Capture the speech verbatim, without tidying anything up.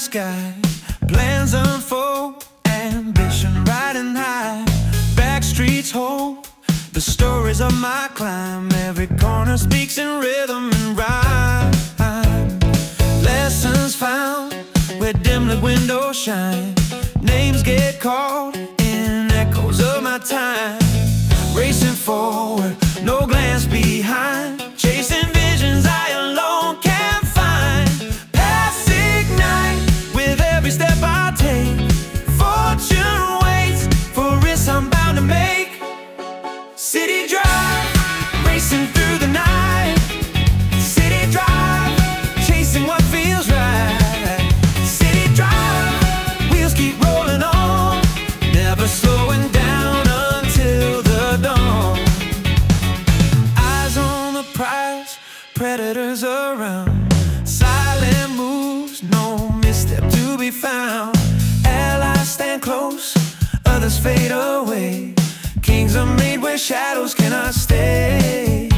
sky. Plans unfold, ambition riding high. Back streets hold the stories of my climb. Every corner speaks in rhythm and rhyme. Lessons found where dim-lit windows shine. Names get called in echoes of my time. Racing forward, no glance behind. Chasing visions I alone can't find. Paths ignite with every step I take. Fortune waits for risks I'm bound to make. City drive, racing through the night. City drive, chasing what feels right. City drive, wheels keep rolling on, never slowing down until the dawn. Eyes on the prize, predators around. Silent moves, no misstep to be found. Allies stand close, others fade away. Kings are made where shadows cannot stay.